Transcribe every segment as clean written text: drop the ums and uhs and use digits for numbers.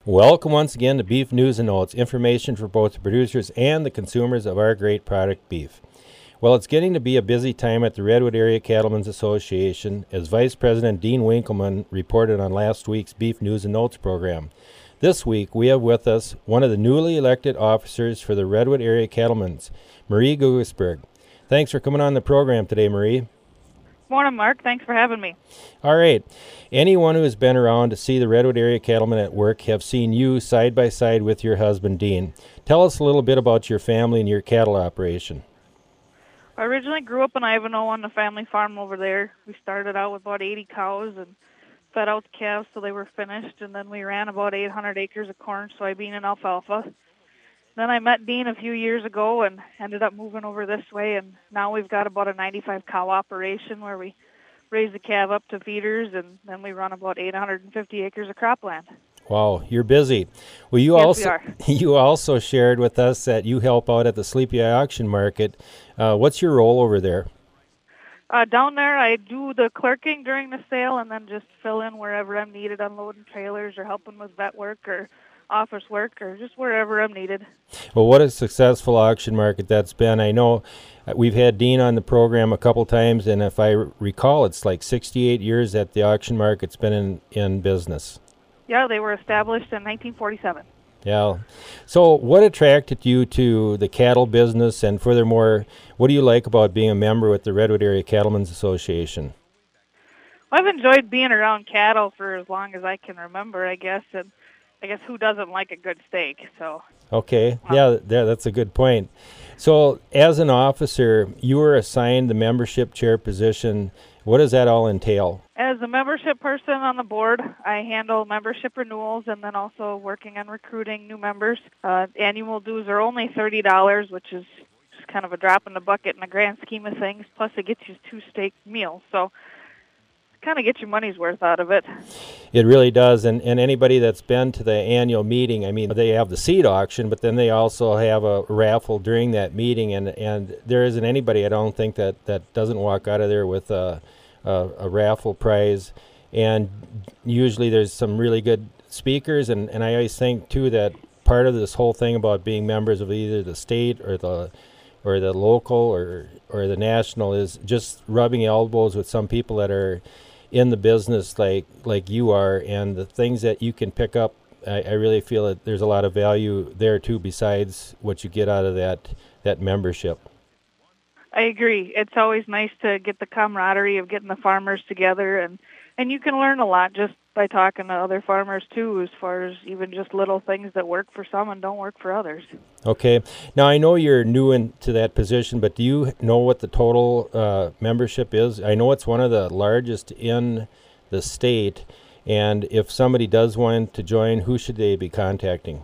Welcome once again to Beef News and Notes, information for both the producers and the consumers of our great product, beef. Well, it's getting to be a busy time at the Redwood Area Cattlemen's Association, as Vice President Dean Winkleman reported on last week's Beef News and Notes program. This week, we have with us one of the newly elected officers for the Redwood Area Cattlemen's, Marie Guggisberg. Thanks for coming on the program today, Marie. Morning, Mark. Thanks for having me. All right. Anyone who has been around to see the Redwood Area Cattlemen at work have seen you side by side with your husband, Dean. Tell us a little bit about your family and your cattle operation. I originally grew up in Ivanhoe on the family farm over there. We started out with about 80 cows and fed out the calves till they were finished, and then we ran about 800 acres of corn, soybean, and alfalfa. Then I met Dean a few years ago and ended up moving over this way, and now we've got about a 95 cow operation where we raise the calf up to feeders, and then we run about 850 acres of cropland. Wow, you're busy. Well, We are. you also shared with us that you help out at the Sleepy Eye Auction Market. What's your role over there? Down there, I do the clerking during the sale and then just fill in wherever I'm needed, unloading trailers or helping with vet work or office work or just wherever I'm needed. Well, what a successful auction market that's been. I know we've had Dean on the program a couple times, and if I recall, it's like 68 years that the auction market's been in business. Yeah, they were established in 1947. Yeah. So what attracted you to the cattle business, and furthermore, what do you like about being a member with the Redwood Area Cattlemen's Association? I've enjoyed being around cattle for as long as I can remember, I guess, and I guess who doesn't like a good steak? So. Okay. Yeah, that's a good point. So as an officer, you were assigned the membership chair position. What does that all entail? As a membership person on the board, I handle membership renewals and then also working on recruiting new members. Annual dues are only $30, which is just kind of a drop in the bucket in the grand scheme of things. Plus, it gets you 2 steak meals. So kind of get your money's worth out of it. It really does, and anybody that's been to the annual meeting, I mean, they have the seed auction, but then they also have a raffle during that meeting, and there isn't anybody, I don't think, that doesn't walk out of there with a raffle prize, and usually there's some really good speakers, and I always think, too, that part of this whole thing about being members of either the state or the local or the national is just rubbing elbows with some people that are in the business like you are, and the things that you can pick up. I really feel that there's a lot of value there too, besides what you get out of that membership. I agree. It's always nice to get the camaraderie of getting the farmers together, and you can learn a lot just by talking to other farmers too, as far as even just little things that work for some and don't work for others. Okay. Now, I know you're new into that position, but do you know what the total membership is? I know it's one of the largest in the state, and if somebody does want to join, who should they be contacting?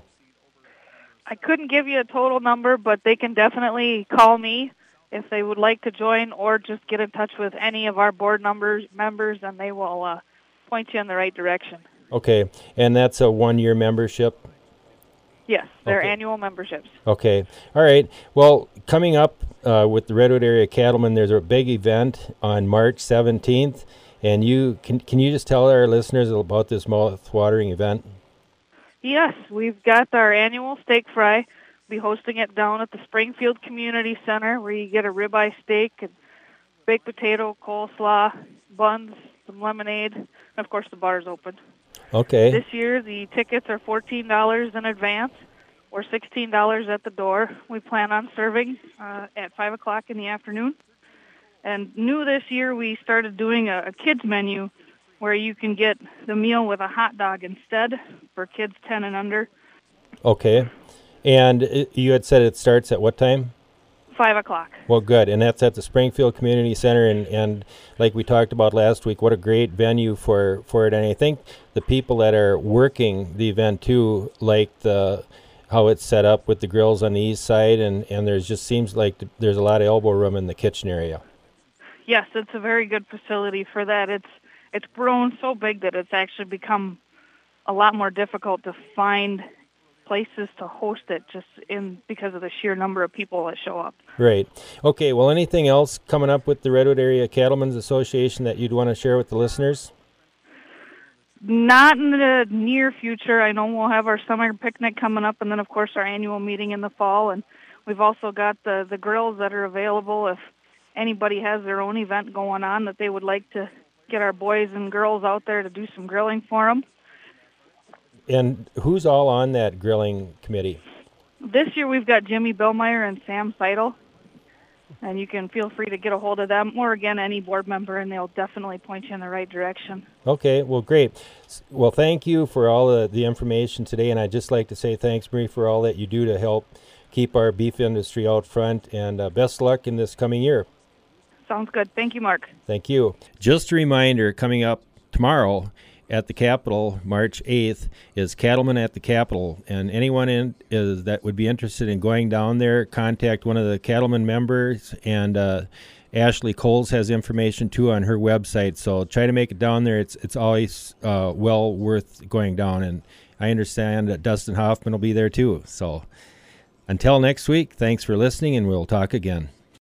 I couldn't give you a total number, but they can definitely call me if they would like to join, or just get in touch with any of our board members, and they will point you in the right direction. Okay. And that's a one-year membership? Yes, they're Okay. annual memberships. Okay. All right. Well, coming up with the Redwood Area Cattlemen, there's a big event on March 17th. And can you just tell our listeners about this mouth-watering event? Yes, we've got our annual steak fry. We'll be hosting it down at the Springfield Community Center, where you get a ribeye steak and baked potato, coleslaw, buns, some lemonade, and of course the bar's open. Okay. This year the tickets are $14 in advance or $16 at the door. We plan on serving at 5 o'clock in the afternoon. And new this year we started doing a kids menu where you can get the meal with a hot dog instead for kids 10 and under. Okay. And you had said it starts at what time? 5 o'clock. Well, good. And that's at the Springfield Community Center. And like we talked about last week, what a great venue for it. And I think the people that are working the event, too, like how it's set up with the grills on the east side. And there's just seems like there's a lot of elbow room in the kitchen area. Yes, it's a very good facility for that. It's grown so big that it's actually become a lot more difficult to find places to host it because of the sheer number of people that show up. Right. Okay, well, anything else coming up with the Redwood Area Cattlemen's Association that you'd want to share with the listeners? Not in the near future. I know we'll have our summer picnic coming up, and then, of course, our annual meeting in the fall. And we've also got the grills that are available if anybody has their own event going on that they would like to get our boys and girls out there to do some grilling for them. And who's all on that grilling committee? This year we've got Jimmy Billmeyer and Sam Seidel, and you can feel free to get a hold of them or, again, any board member, and they'll definitely point you in the right direction. Okay, well, great. Well, thank you for all the information today, and I'd just like to say thanks, Marie, for all that you do to help keep our beef industry out front, and best luck in this coming year. Sounds good. Thank you, Mark. Thank you. Just a reminder, coming up tomorrow at the Capitol, March 8th, is Cattlemen at the Capitol. And anyone that would be interested in going down there, contact one of the Cattlemen members. And Ashley Coles has information, too, on her website. So try to make it down there. It's always well worth going down. And I understand that Dustin Hoffman will be there, too. So until next week, thanks for listening, and we'll talk again.